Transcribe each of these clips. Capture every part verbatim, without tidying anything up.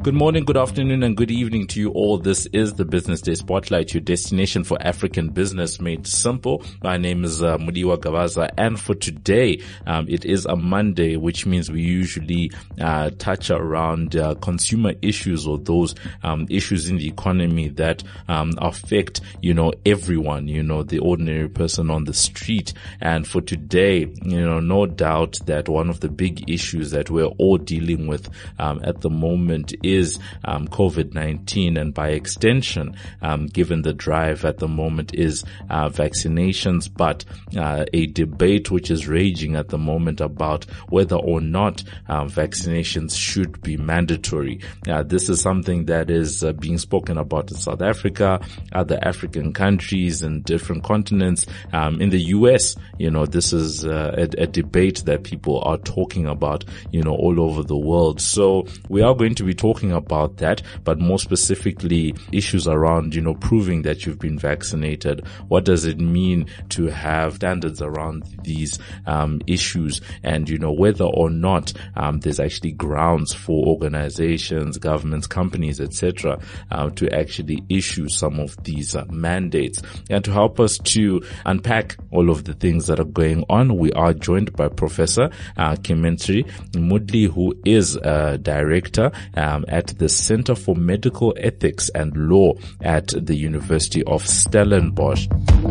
Good morning, good afternoon, and good evening to you all. This is the Business Day Spotlight, your destination for African business made simple. My name is uh, Mudiwa Gavaza, and for today, um, it is a Monday, which means we usually uh, touch around uh, consumer issues or those um, issues in the economy that um, affect, you know, everyone, you know, the ordinary person on the street. And for today, you know, no doubt that one of the big issues that we're all dealing with um, at the moment is is um, COVID nineteen, and by extension, um, given the drive at the moment is uh, vaccinations, but uh, a debate which is raging at the moment about whether or not uh, vaccinations should be mandatory. Uh, this is something that is uh, being spoken about in South Africa, other African countries and different continents. Um, in the U S, you know, this is uh, a, a debate that people are talking about, you know, all over the world. So we are going to be talking about that, but more specifically issues around, you know, proving that you've been vaccinated. What does it mean to have standards around these um, issues, and, you know, whether or not um, there's actually grounds for organizations, governments, companies, et cetera, uh, to actually issue some of these uh, mandates. And to help us to unpack all of the things that are going on, we are joined by Professor uh, Kementri Mudli, who is a director um, at the Center for Medical Ethics and Law at the University of Stellenbosch.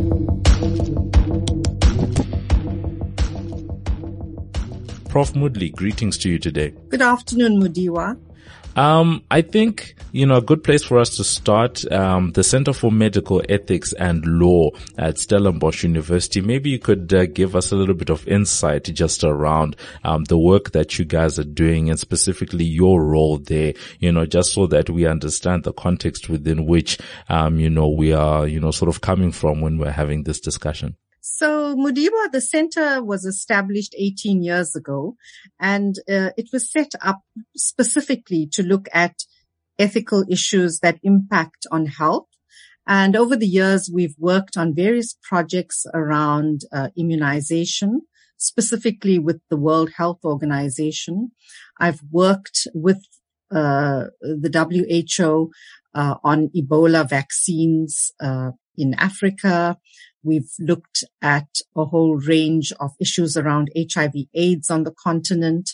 Professor Mudli, greetings to you today. Good afternoon, Mudiwa. Um, I think, you know, a good place for us to start, um, the Center for Medical Ethics and Law at Stellenbosch University. Maybe you could uh, give us a little bit of insight just around um, the work that you guys are doing, and specifically your role there, you know, just so that we understand the context within which, um, you know, we are, you know, sort of coming from when we're having this discussion. So, Mudiwa, the center was established eighteen years ago, and uh, it was set up specifically to look at ethical issues that impact on health. And over the years, we've worked on various projects around uh, immunization, specifically with the World Health Organization. I've worked with uh, the W H O uh, on Ebola vaccines uh, in Africa. We've looked at a whole range of issues around H I V AIDS on the continent,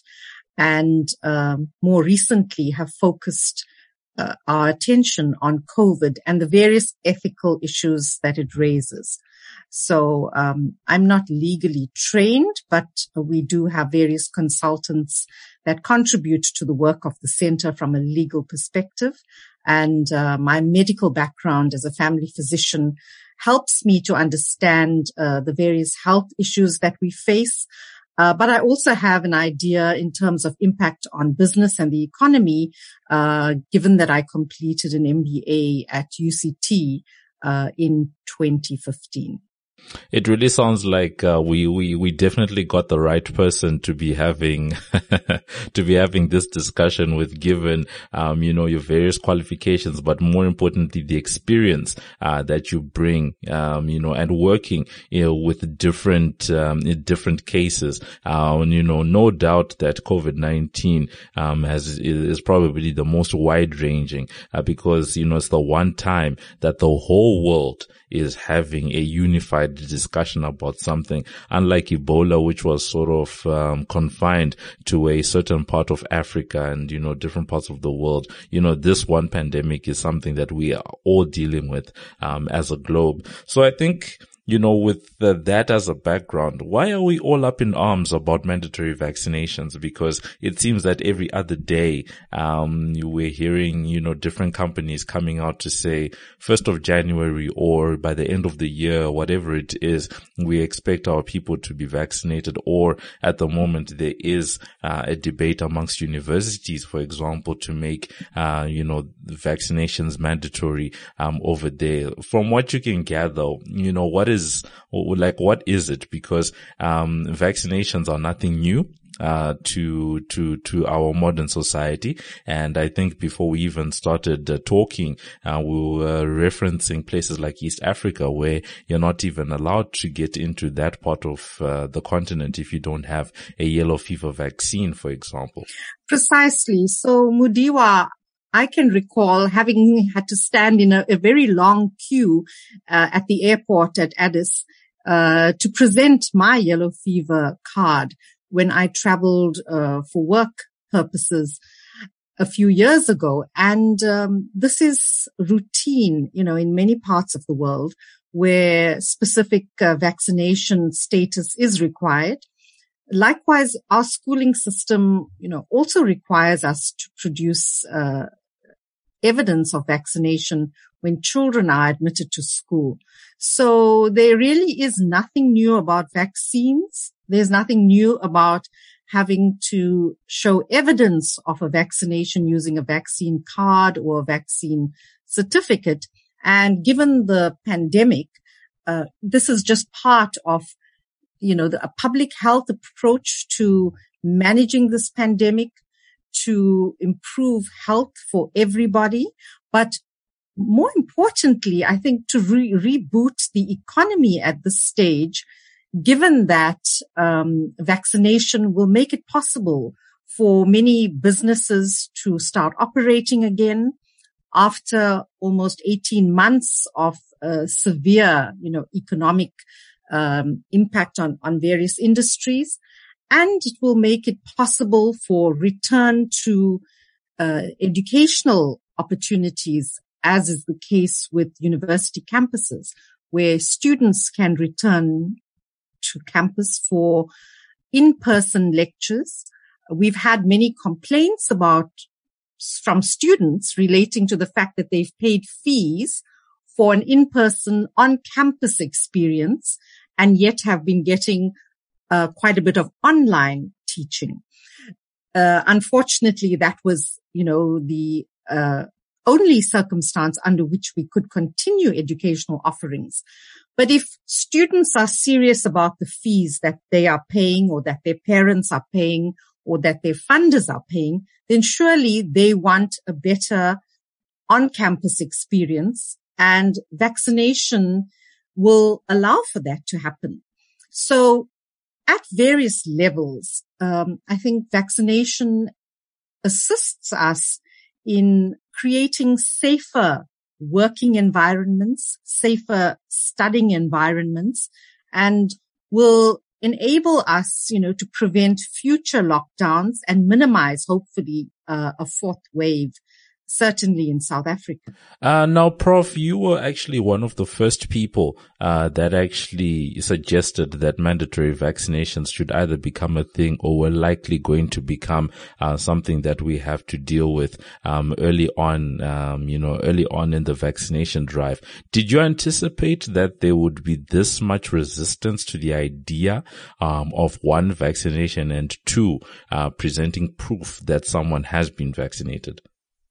and um, more recently have focused uh, our attention on COVID and the various ethical issues that it raises. So um, I'm not legally trained, but we do have various consultants that contribute to the work of the center from a legal perspective. And uh, my medical background as a family physician helps me to understand uh, the various health issues that we face. Uh, but I also have an idea in terms of impact on business and the economy, uh, given that I completed an M B A at U C T uh, in twenty fifteen. It really sounds like uh, we we we definitely got the right person to be having to be having this discussion with, given um you know your various qualifications, but more importantly the experience uh that you bring, um you know and working you know with different um in different cases. Uh and, you know no doubt that COVID nineteen um has is probably the most wide ranging uh, because you know it's the one time that the whole world is having a unified discussion about something, unlike Ebola, which was sort of um, confined to a certain part of Africa and, you know, different parts of the world. You know, this one pandemic is something that we are all dealing with um, as a globe. So I think, you know, with uh, that as a background, why are we all up in arms about mandatory vaccinations? Because it seems that every other day, um, we're hearing, you know, different companies coming out to say first of January or by the end of the year, whatever it is, we expect our people to be vaccinated. Or at the moment, there is uh, a debate amongst universities, for example, to make, uh, you know, vaccinations mandatory, um, over there. From what you can gather, you know, what is, like, what is it? Because, um, vaccinations are nothing new. uh, to, to, to our modern society. And I think before we even started uh, talking, uh, we were referencing places like East Africa where you're not even allowed to get into that part of uh, the continent if you don't have a yellow fever vaccine, for example. Precisely. So, Mudiwa, I can recall having had to stand in a, a very long queue uh, at the airport at Addis uh, to present my yellow fever card when I traveled uh, for work purposes a few years ago. And um, this is routine, you know, in many parts of the world where specific uh, vaccination status is required. Likewise, our schooling system, you know, also requires us to produce uh, evidence of vaccination when children are admitted to school. So there really is nothing new about vaccines. There's nothing new about having to show evidence of a vaccination using a vaccine card or a vaccine certificate. And given the pandemic, uh, this is just part of, you know, the, a public health approach to managing this pandemic, to improve health for everybody. But more importantly, I think to re- reboot the economy at this stage, given that um, vaccination will make it possible for many businesses to start operating again after almost eighteen months of uh, severe, you know, economic um, impact on, on various industries. And it will make it possible for return to uh, educational opportunities, as is the case with university campuses, where students can return to campus for in-person lectures. We've had many complaints about from students relating to the fact that they've paid fees for an in-person on-campus experience and yet have been getting Uh, quite a bit of online teaching. Uh, unfortunately, that was, you know, the uh, only circumstance under which we could continue educational offerings. But if students are serious about the fees that they are paying or that their parents are paying or that their funders are paying, then surely they want a better on-campus experience, and vaccination will allow for that to happen. So at various levels, um, I think vaccination assists us in creating safer working environments, safer studying environments, and will enable us, you know, to prevent future lockdowns and minimize, hopefully, uh, a fourth wave, certainly in South Africa. Uh, now, Professor, you were actually one of the first people uh, that actually suggested that mandatory vaccinations should either become a thing or were likely going to become uh, something that we have to deal with um, early on, um, you know, early on in the vaccination drive. Did you anticipate that there would be this much resistance to the idea um, of one, vaccination, and two, uh, presenting proof that someone has been vaccinated?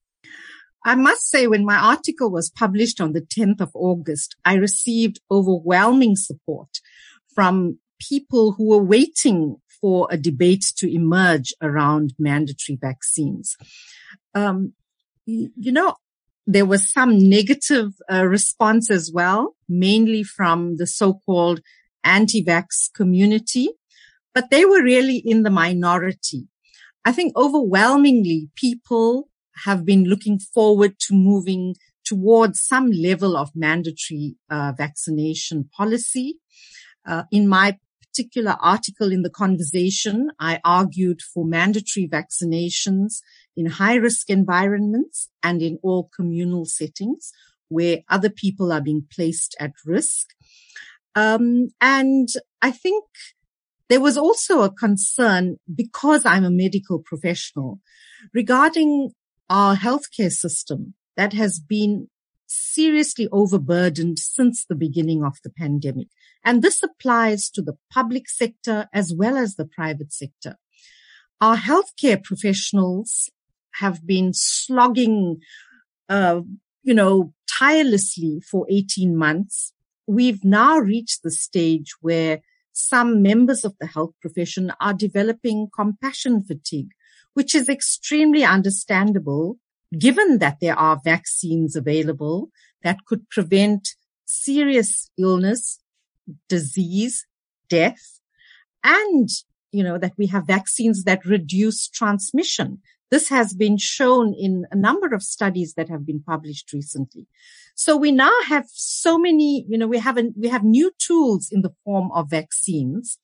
I must say, when my article was published on the tenth of August, I received overwhelming support from people who were waiting for a debate to emerge around mandatory vaccines. Um, you know, there was some negative uh, response as well, mainly from the so-called anti-vax community, but they were really in the minority. I think overwhelmingly people have been looking forward to moving towards some level of mandatory uh, vaccination policy. Uh, in my particular article in The Conversation, I argued for mandatory vaccinations in high-risk environments and in all communal settings where other people are being placed at risk. Um, and I think there was also a concern, because I'm a medical professional, regarding our healthcare system that has been seriously overburdened since the beginning of the pandemic. And this applies to the public sector as well as the private sector. Our healthcare professionals have been slogging, uh, you know, tirelessly for eighteen months. We've now reached the stage where some members of the health profession are developing compassion fatigue, which is extremely understandable given that there are vaccines available that could prevent serious illness, disease, death, and, you know, that we have vaccines that reduce transmission. this has been shown in a number of studies that have been published recently. So we now have so many, you know, we have, an, we have new tools in the form of vaccines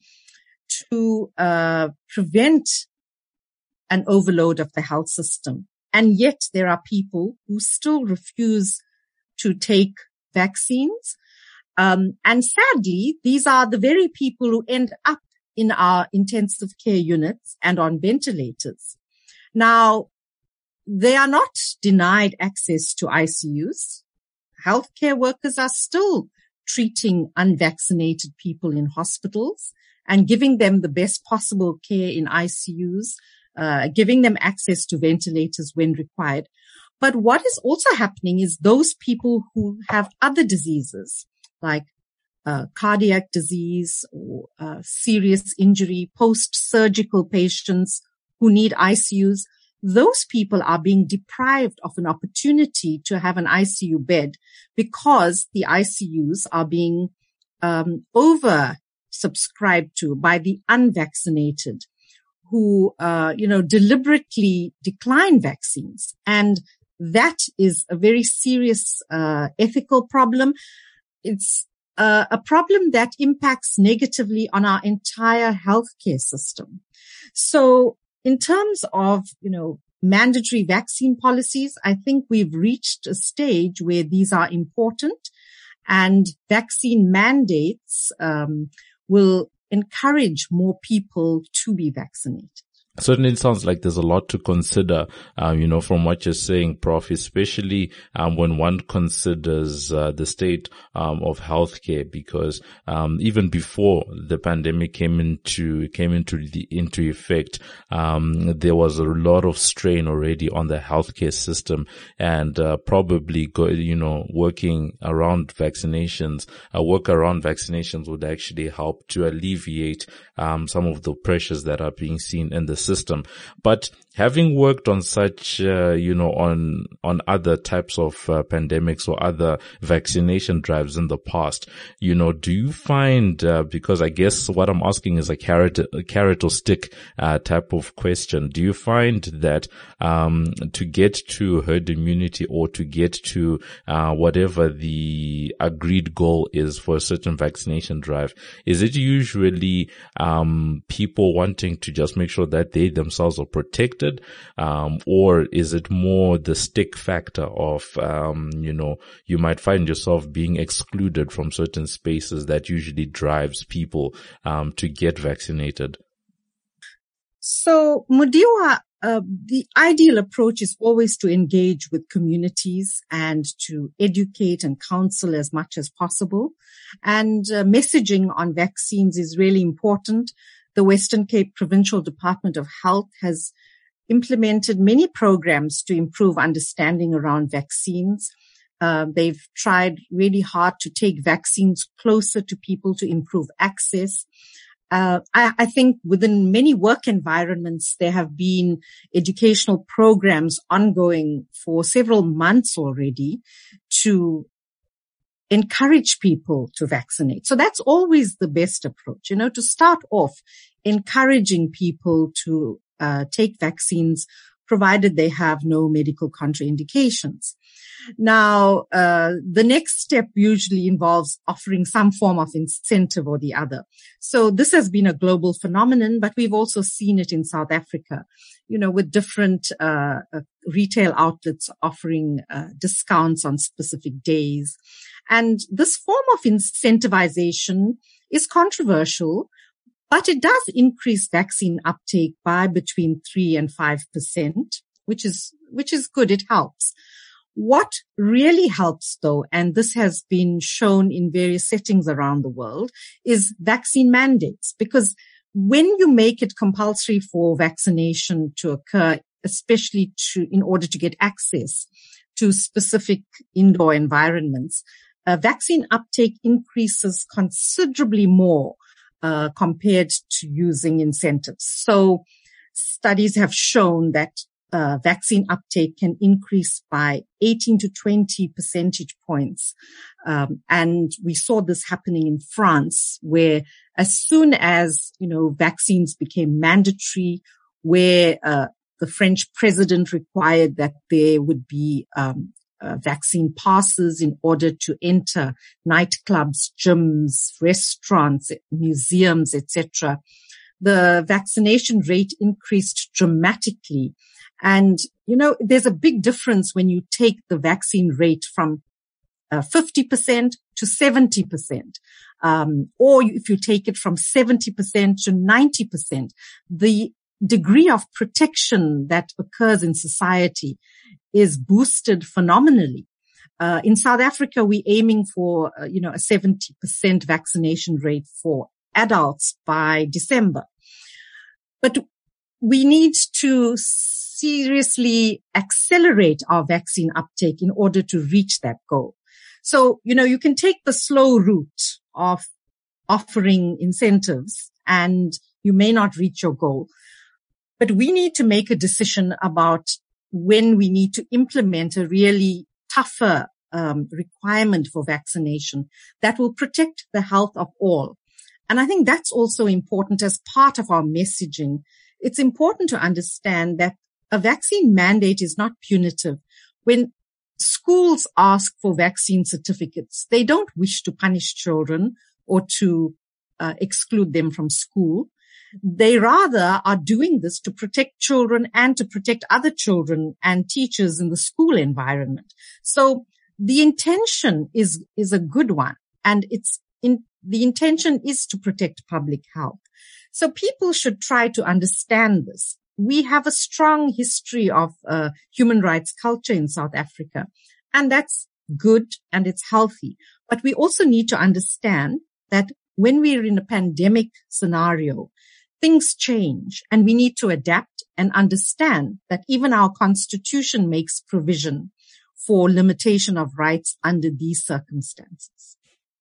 to uh, prevent an overload of the health system. And yet there are people who still refuse to take vaccines. Um, and sadly, these are the very people who end up in our intensive care units and on ventilators. Now, they are not denied access to I C Us. Healthcare workers are still treating unvaccinated people in hospitals and giving them the best possible care in I C Us, uh, giving them access to ventilators when required. But what is also happening is those people who have other diseases like uh, cardiac disease or uh, serious injury, post-surgical patients who need I C Us, those people are being deprived of an opportunity to have an I C U bed because the I C Us are being um, over subscribed to by the unvaccinated who, uh, you know, deliberately decline vaccines. And that is a very serious uh, ethical problem. It's uh, a problem that impacts negatively on our entire healthcare system. So in terms of, you know, mandatory vaccine policies, I think we've reached a stage where these are important, and vaccine mandates um, will encourage more people to be vaccinated. Certainly, it sounds like there's a lot to consider, um, you know, from what you're saying, Professor, especially um, when one considers uh, the state um, of healthcare, because um, even before the pandemic came into came into the into effect, um, there was a lot of strain already on the healthcare system, and uh, probably, go, you know, working around vaccinations, uh, work around vaccinations would actually help to alleviate um, some of the pressures that are being seen in the system. But having worked on such, uh, you know, on, on other types of uh, pandemics or other vaccination drives in the past, you know, do you find, uh, because I guess what I'm asking is a carrot, a carrot or stick, uh, type of question. Do you find that, um, to get to herd immunity or to get to, uh, whatever the agreed goal is for a certain vaccination drive, is it usually, um, people wanting to just make sure that they themselves are protected? Um, or is it more the stick factor of, um, you know, you might find yourself being excluded from certain spaces that usually drives people, um, to get vaccinated? So, Mudiwa, uh, the ideal approach is always to engage with communities and to educate and counsel as much as possible. And uh, messaging on vaccines is really important. The Western Cape Provincial Department of Health has implemented many programs to improve understanding around vaccines. Uh, they've tried really hard to take vaccines closer to people to improve access. Uh, I, I think within many work environments, there have been educational programs ongoing for several months already to encourage people to vaccinate. So that's always the best approach, you know, to start off encouraging people to uh, take vaccines, provided they have no medical contraindications. Now, uh, the next step usually involves offering some form of incentive or the other. So this has been a global phenomenon, but we've also seen it in South Africa, you know, with different uh, uh retail outlets offering uh, discounts on specific days. And this form of incentivization is controversial, but it does increase vaccine uptake by between three and five percent, which is, which is good. It helps. What really helps though, and this has been shown in various settings around the world, is vaccine mandates. Because when you make it compulsory for vaccination to occur, especially to, in order to get access to specific indoor environments, uh, vaccine uptake increases considerably more uh, compared to using incentives. So studies have shown that Uh, vaccine uptake can increase by eighteen to twenty percentage points. Um, and we saw this happening in France, where as soon as, you know, vaccines became mandatory, where uh, the French president required that there would be um, uh, vaccine passes in order to enter nightclubs, gyms, restaurants, museums, et cetera. The vaccination rate increased dramatically. And, you know, there's a big difference when you take the vaccine rate from uh, fifty percent to seventy percent. Um, or if you take it from seventy percent to ninety percent, the degree of protection that occurs in society is boosted phenomenally. Uh, in South Africa, we're aiming for, uh, you know, a seventy percent vaccination rate for adults by December. But we need to seriously accelerate our vaccine uptake in order to reach that goal. So, you know, you can take the slow route of offering incentives and you may not reach your goal. But we need to make a decision about when we need to implement a really tougher um, requirement for vaccination that will protect the health of all. And I think that's also important as part of our messaging. It's important to understand that a vaccine mandate is not punitive. When schools ask for vaccine certificates, they don't wish to punish children or to uh, exclude them from school. They rather are doing this to protect children and to protect other children and teachers in the school environment. So the intention is, is a good one, and it's in, the intention is to protect public health. So people should try to understand this. We have a strong history of uh, human rights culture in South Africa, and that's good and it's healthy. But we also need to understand that when we're in a pandemic scenario, things change and we need to adapt and understand that even our constitution makes provision for limitation of rights under these circumstances.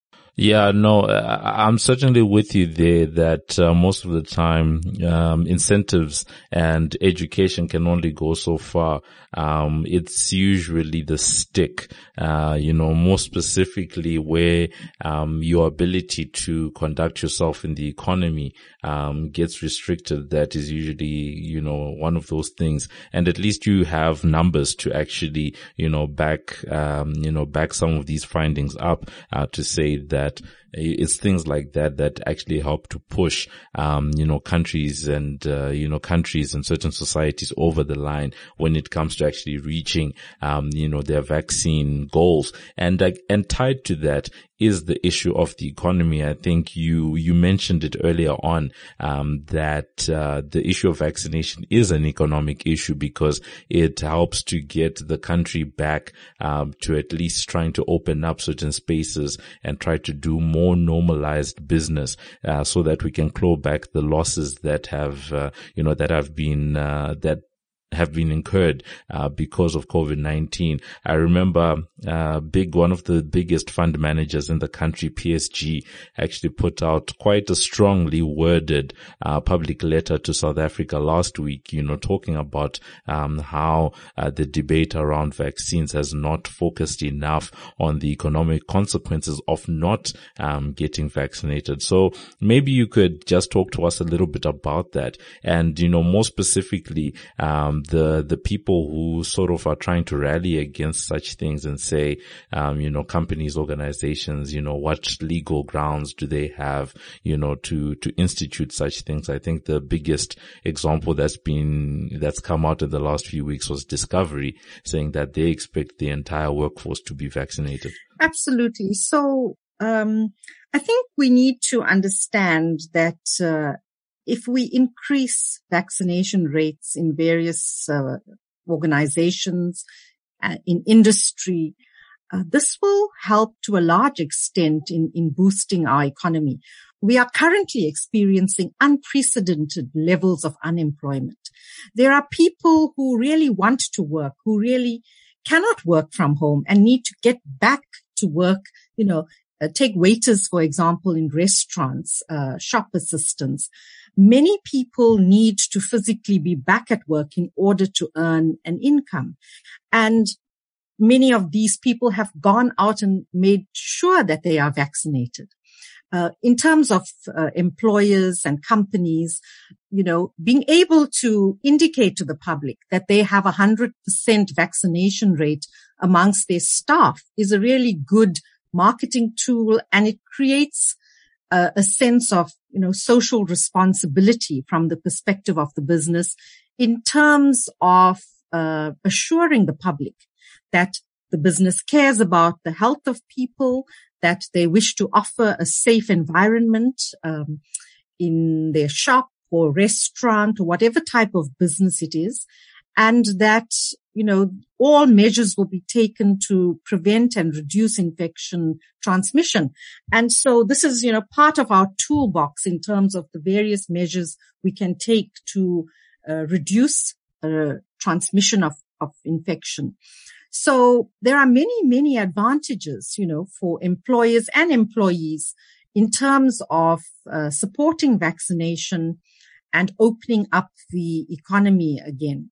Yeah, no, I'm certainly with you there that uh, most of the time um, incentives and education can only go so far. Um, it's usually the stick, uh, you know, more specifically where um, your ability to conduct yourself in the economy um, gets restricted. That is usually, you know, one of those things. And at least you have numbers to actually, you know, back, um, you know, back some of these findings up uh, to say that That it's things like that that actually help to push, um, you know, countries and, uh, you know, countries and certain societies over the line when it comes to actually reaching, um, you know, their vaccine goals. And, uh, and tied to that is the issue of the economy. I think you, you mentioned it earlier on, um, that, uh, the issue of vaccination is an economic issue because it helps to get the country back, um, to at least trying to open up certain spaces and try to do more normalized business, uh, so that we can claw back the losses that have, uh, you know, that have been, uh, that have been incurred uh, because of COVID nineteen. I remember uh big one of the biggest fund managers in the country, P S G, actually put out quite a strongly worded uh public letter to South Africa last week, you know, talking about um how uh, the debate around vaccines has not focused enough on the economic consequences of not um getting vaccinated. So maybe you could just talk to us a little bit about that, and, you know, more specifically, um the, the people who sort of are trying to rally against such things and say, um, you know, companies, organizations, you know, what legal grounds do they have, you know, to, to institute such things. I think the biggest example that's been, that's come out in the last few weeks was Discovery saying that they expect the entire workforce to be vaccinated. Absolutely. So, um, I think we need to understand that, uh, if we increase vaccination rates in various uh, organizations, uh, in industry, uh, this will help to a large extent in, in boosting our economy. We are currently experiencing unprecedented levels of unemployment. There are people who really want to work, who really cannot work from home and need to get back to work, you know, Uh, take waiters, for example, in restaurants, uh, shop assistants. Many people need to physically be back at work in order to earn an income. And many of these people have gone out and made sure that they are vaccinated. uh, in terms of uh, employers and companies, you know, being able to indicate to the public that they have a hundred percent vaccination rate amongst their staff is a really good marketing tool, and it creates uh, a sense of, you know, social responsibility from the perspective of the business in terms of uh, assuring the public that the business cares about the health of people, that they wish to offer a safe environment um, in their shop or restaurant or whatever type of business it is, and that, you know, all measures will be taken to prevent and reduce infection transmission. And so this is, you know, part of our toolbox in terms of the various measures we can take to uh, reduce uh, transmission of, of infection. So there are many, many advantages, you know, for employers and employees in terms of uh, supporting vaccination and opening up the economy again.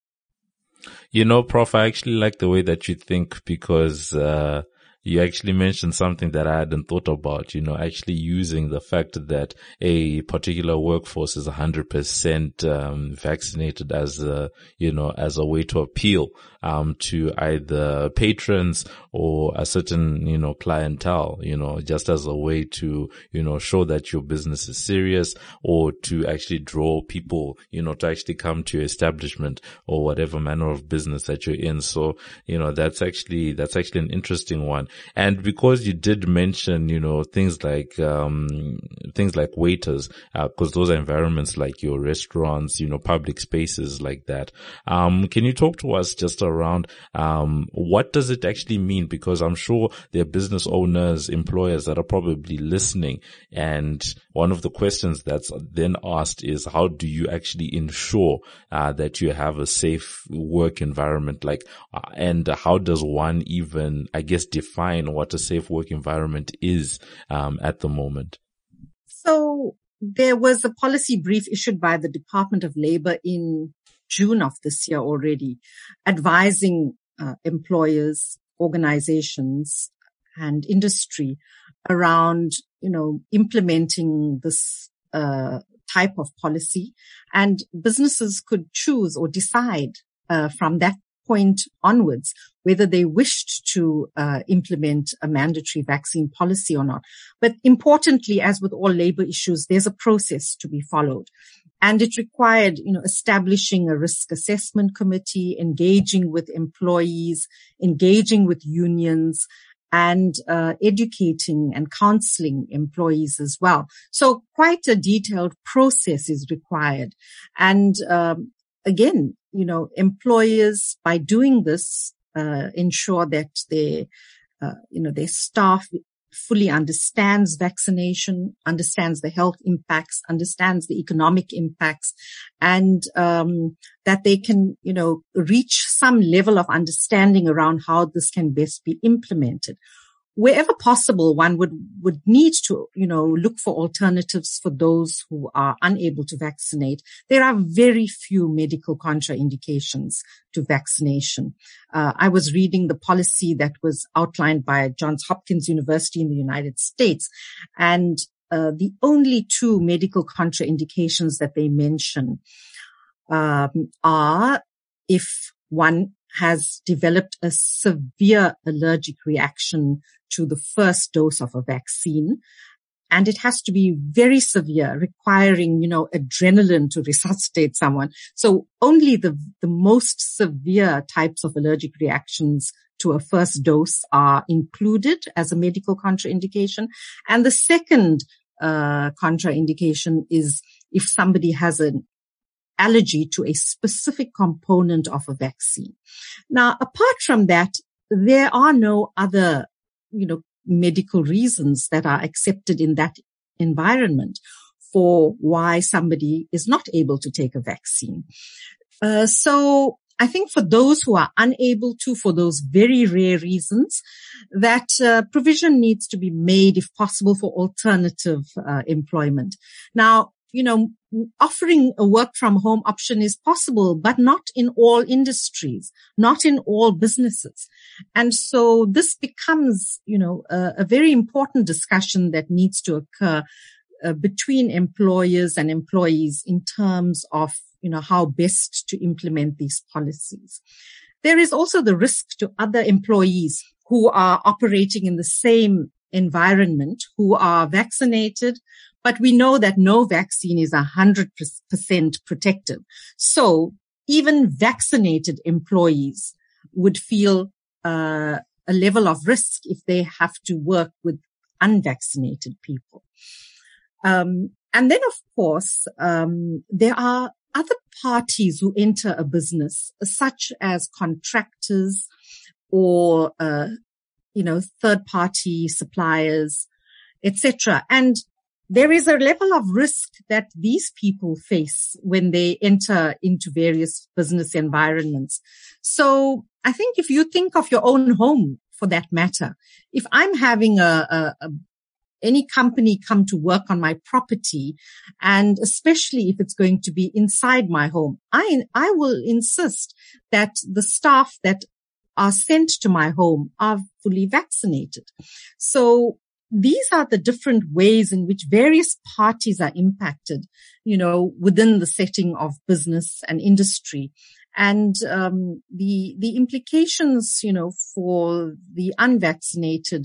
You know, Prof, I actually like the way that you think, because uh you actually mentioned something that I hadn't thought about, you know, actually using the fact that a particular workforce is one hundred percent um, vaccinated as a, you know, as a way to appeal um, to either patrons or a certain, you know, clientele, you know, just as a way to, you know, show that your business is serious, or to actually draw people, you know, to actually come to your establishment or whatever manner of business that you're in. So, you know, that's actually, that's actually an interesting one. And because you did mention, you know, things like, um, things like waiters, uh, cause those are environments like your restaurants, you know, public spaces like that. Um, can you talk to us just around, um, what does it actually mean? Because I'm sure there are business owners, employers that are probably listening. And one of the questions that's then asked is, how do you actually ensure, uh, that you have a safe work environment? Like, uh, and how does one even, I guess, define what a safe work environment is um, at the moment? So there was a policy brief issued by the Department of Labor in June of this year already, advising uh, employers, organizations, and industry around, you know, implementing this uh, type of policy. And businesses could choose or decide uh, from that point onwards whether they wished to uh, implement a mandatory vaccine policy or not. But importantly, as with all labor issues, there's a process to be followed. And it required, you know, establishing a risk assessment committee, engaging with employees, engaging with unions, and uh, educating and counseling employees as well. So quite a detailed process is required. And um, again, you know, employers, by doing this, uh, ensure that they, uh, you know, their staff fully understands vaccination, understands the health impacts, understands the economic impacts, and um, that they can, you know, reach some level of understanding around how this can best be implemented. Wherever possible, one would, would need to, you know, look for alternatives for those who are unable to vaccinate. There are very few medical contraindications to vaccination. Uh, I was reading the policy that was outlined by Johns Hopkins University in the United States, and uh, the only two medical contraindications that they mention um, are if one has developed a severe allergic reaction to the first dose of a vaccine. And it has to be very severe, requiring, you know, adrenaline to resuscitate someone. So only the, the most severe types of allergic reactions to a first dose are included as a medical contraindication. And the second uh, contraindication is if somebody has an allergy to a specific component of a vaccine. Now, apart from that, there are no other, you know, medical reasons that are accepted in that environment for why somebody is not able to take a vaccine. Uh, so I think for those who are unable to, for those very rare reasons, that uh, provision needs to be made, if possible, for alternative uh, employment. Now, you know, offering a work from home option is possible, but not in all industries, not in all businesses. And so this becomes, you know, a, a very important discussion that needs to occur uh, between employers and employees in terms of, you know, how best to implement these policies. There is also the risk to other employees who are operating in the same environment, who are vaccinated, but we know that no vaccine is one hundred percent protective. So even vaccinated employees would feel uh, a level of risk if they have to work with unvaccinated people. Um, and then, of course, um, there are other parties who enter a business, such as contractors or, uh, you know, third-party suppliers, et cetera. And there is a level of risk that these people face when they enter into various business environments. So I think if you think of your own home, for that matter, if I'm having a, a, a any company come to work on my property, and especially if it's going to be inside my home, I, I will insist that the staff that are sent to my home are fully vaccinated. So these are the different ways in which various parties are impacted, you know, within the setting of business and industry. And um, the the implications, you know, for the unvaccinated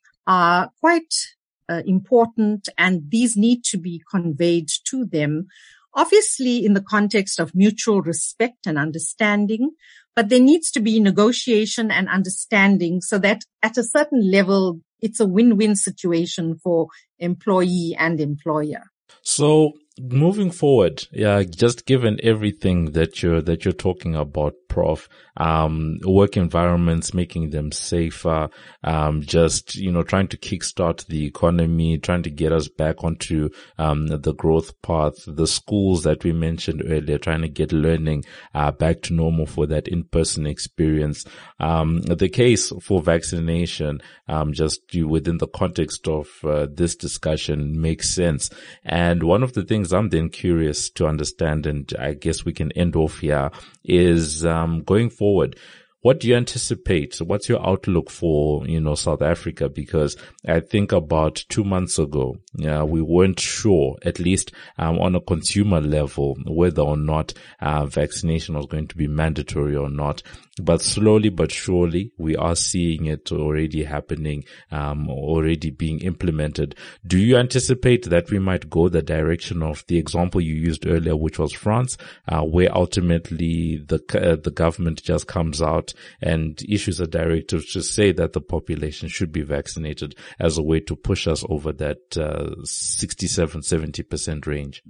are quite uh, important, and these need to be conveyed to them, obviously in the context of mutual respect and understanding. But there needs to be negotiation and understanding so that at a certain level, it's a win-win situation for employee and employer. So moving forward, yeah, just given everything that you're, that you're talking about, Prof, um, work environments, making them safer, um, just, you know, trying to kickstart the economy, trying to get us back onto, um, the growth path, the schools that we mentioned earlier, trying to get learning, uh, back to normal for that in-person experience. Um, the case for vaccination, um, just within the context of, uh, this discussion makes sense. And one of the things I'm then curious to understand, and I guess we can end off here, is um, going forward. What do you anticipate? What's your outlook for, you know, South Africa? Because I think about two months ago, yeah, we weren't sure, at least um, on a consumer level, whether or not uh, vaccination was going to be mandatory or not. But slowly but surely, we are seeing it already happening, um, already being implemented. Do you anticipate that we might go the direction of the example you used earlier, which was France, uh, where ultimately the uh, the government just comes out and issues a directive to say that the population should be vaccinated as a way to push us over that uh, sixty-seven, seventy percent range?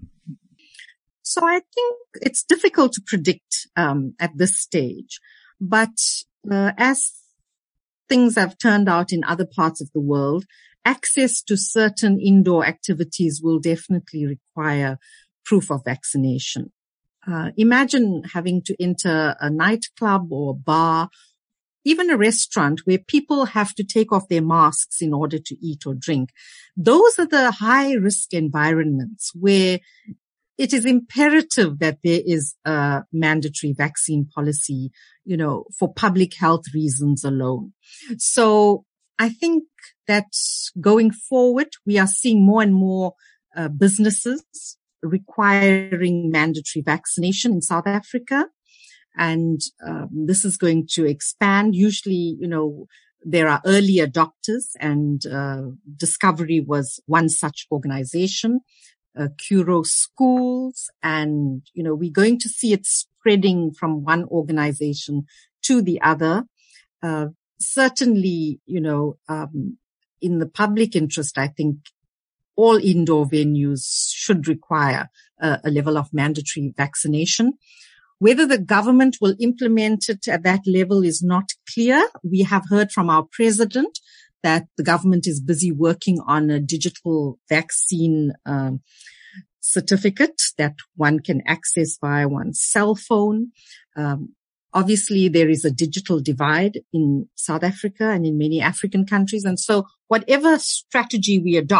So I think it's difficult to predict um, at this stage. But uh, as things have turned out in other parts of the world, access to certain indoor activities will definitely require proof of vaccination. Uh, imagine having to enter a nightclub or a bar, even a restaurant where people have to take off their masks in order to eat or drink. Those are the high risk environments where it is imperative that there is a mandatory vaccine policy, you know, for public health reasons alone. So I think that going forward, we are seeing more and more uh, businesses requiring mandatory vaccination in South Africa. And um, this is going to expand. Usually, you know, there are early adopters, and uh, Discovery was one such organization. Uh, Curo schools, and, you know, we're going to see it spreading from one organization to the other. Uh, certainly, you know, um, in the public interest, I think all indoor venues should require uh, a level of mandatory vaccination. Whether the government will implement it at that level is not clear. We have heard from our president that the government is busy working on a digital vaccine um, certificate that one can access via one's cell phone. Um, obviously, there is a digital divide in South Africa and in many African countries. And so whatever strategy we adopt,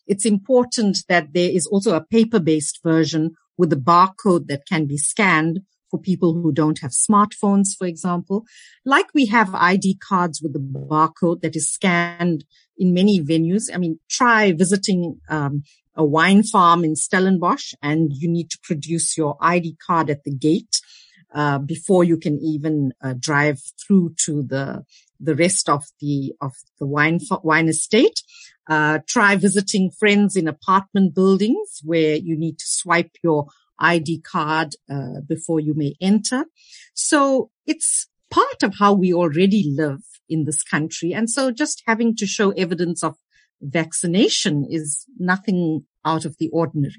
it's important that there is also a paper-based version with a barcode that can be scanned for people who don't have smartphones, for example. Like we have I D cards with the barcode that is scanned in many venues. I mean, try visiting um, a wine farm in Stellenbosch, and you need to produce your I D card at the gate uh, before you can even uh, drive through to the the rest of the of the wine wine estate. Uh, try visiting friends in apartment buildings where you need to swipe your I D card uh, before you may enter. So it's part of how we already live in this country. And so just having to show evidence of vaccination is nothing out of the ordinary.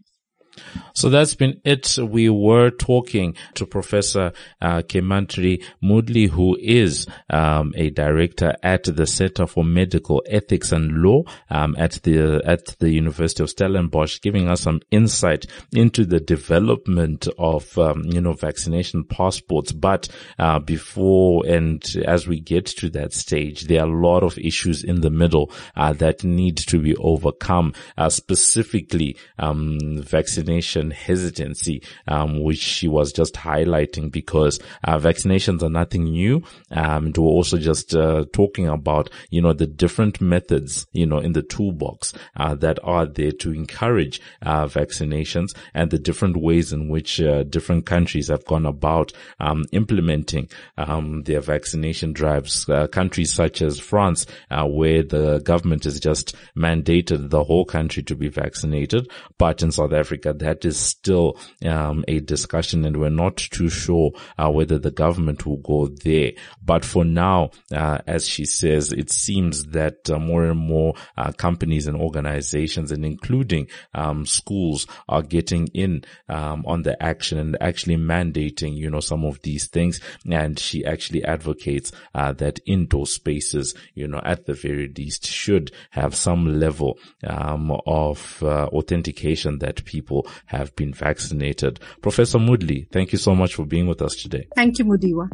So that's been it. We were talking to Professor uh, Kemantri Moodley, who is um, a director at the Center for Medical Ethics and Law um, at the at the University of Stellenbosch, giving us some insight into the development of um, you know vaccination passports. But uh, before and as we get to that stage, there are a lot of issues in the middle uh, that need to be overcome. Uh, specifically, um, vaccination. Vaccination hesitancy, um, which she was just highlighting, because uh, vaccinations are nothing new. Um, and we're also just uh, talking about, you know, the different methods, you know, in the toolbox uh, that are there to encourage uh, vaccinations, and the different ways in which uh, different countries have gone about um, implementing um, their vaccination drives. Uh, countries such as France, uh, where the government has just mandated the whole country to be vaccinated, but in South Africa, that is still um, a discussion, and we're not too sure uh, whether the government will go there. But for now, uh, as she says, it seems that uh, more and more uh, companies and organizations, and including um, schools, are getting in um, on the action and actually mandating, you know, some of these things. And she actually advocates uh, that indoor spaces, you know, at the very least, should have some level um, of uh, authentication that people have been vaccinated. Professor Moodley, thank you so much for being with us today. Thank you, Mudiwa.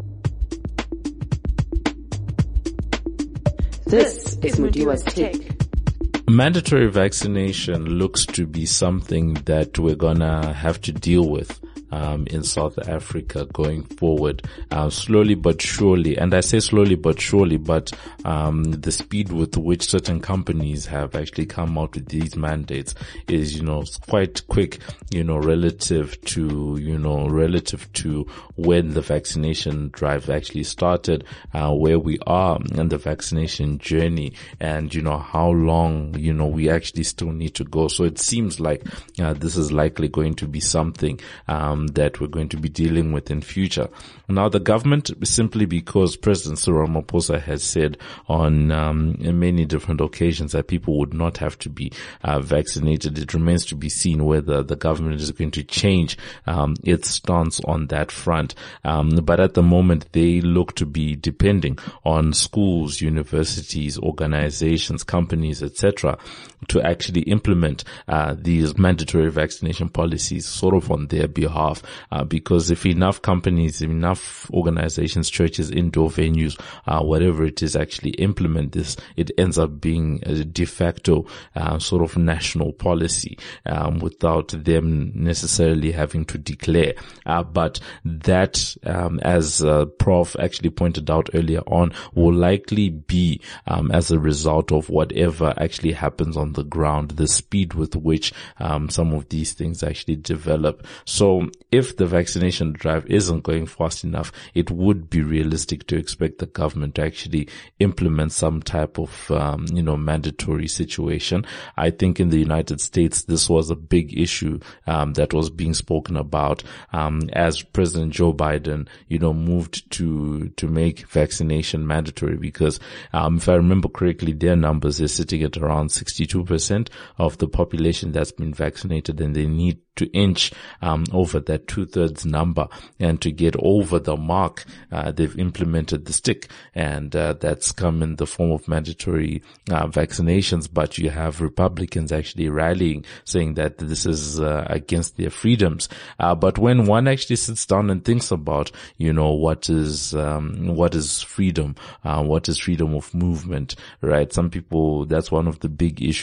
This is Mudiwa's Take. Mandatory vaccination looks to be something that we're gonna have to deal with Um, in South Africa going forward, uh, slowly but surely. And I say slowly but surely, but um, the speed with which certain companies have actually come out with these mandates is, you know, quite quick, you know, relative to, you know, relative to when the vaccination drive actually started, uh, where we are in the vaccination journey, and, you know, how long, you know, we actually still need to go. So it seems like uh, this is likely going to be something um, that we're going to be dealing with in future. Now, the government, simply because President Cyril Ramaphosa has said on um, many different occasions that people would not have to be uh, vaccinated, it remains to be seen whether the government is going to change um, its stance on that front. Um, but at the moment, they look to be depending on schools, universities, organizations, companies, et cetera, to actually implement uh, these mandatory vaccination policies sort of on their behalf. Uh, because if enough companies, enough organizations, churches, indoor venues, uh, whatever it is, actually implement this, it ends up being a de facto uh, sort of national policy um, without them necessarily having to declare. Uh, but that, um, as uh, Prof actually pointed out earlier on, will likely be um, as a result of whatever actually happens on the ground, the speed with which um, some of these things actually develop. So if the vaccination drive isn't going fast enough, it would be realistic to expect the government to actually implement some type of, um, you know, mandatory situation. I think in the United States, this was a big issue, um, that was being spoken about, um, as President Joe Biden, you know, moved to, to make vaccination mandatory, because, um, if I remember correctly, their numbers are sitting at around sixty-two percent of the population that's been vaccinated, and they need to inch um, over that two-thirds number. And to get over the mark, uh, they've implemented the stick, and uh, that's come in the form of mandatory uh, vaccinations. But you have Republicans actually rallying, saying that this is uh, against their freedoms. Uh, but when one actually sits down and thinks about, you know, what is um, what is freedom, uh, what is freedom of movement, right? Some people, that's one of the big issues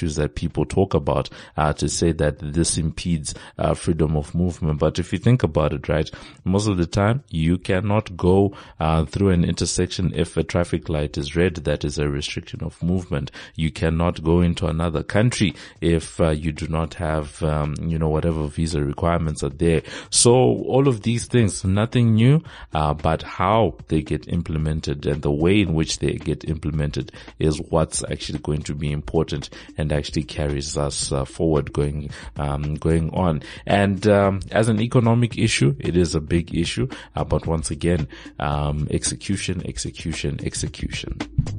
issues that people talk about, uh, to say that this impedes, uh, freedom of movement. But if you think about it, right, most of the time you cannot go, uh, through an intersection if a traffic light is red. That is a restriction of movement. You cannot go into another country if, uh, you do not have, um, you know, whatever visa requirements are there. So all of these things, nothing new, uh, but how they get implemented and the way in which they get implemented is what's actually going to be important and actually carries us uh, forward going, um, going on. And, um, as an economic issue, it is a big issue. Uh, but once again, um, execution, execution, execution.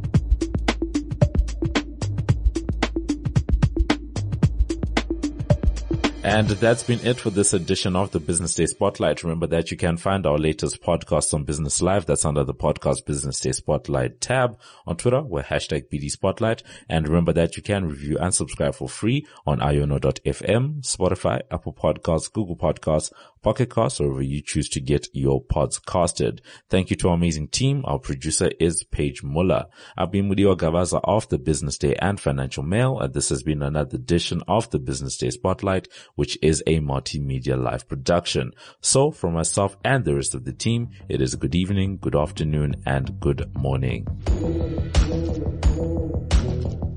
And that's been it for this edition of the Business Day Spotlight. Remember that you can find our latest podcast on Business Live. That's under the podcast Business Day Spotlight tab. On Twitter, we're hashtag B D Spotlight. And remember that you can review and subscribe for free on iono dot f m, Spotify, Apple Podcasts, Google Podcasts, Pocket Casts, or wherever you choose to get your pods casted. Thank you to our amazing team. Our producer is Paige Muller. I've been Mudiwa Gavaza of the Business Day and Financial Mail, and this has been another edition of the Business Day Spotlight, which is a multimedia live production. So from myself and the rest of the team, it is good evening, good afternoon, and good morning.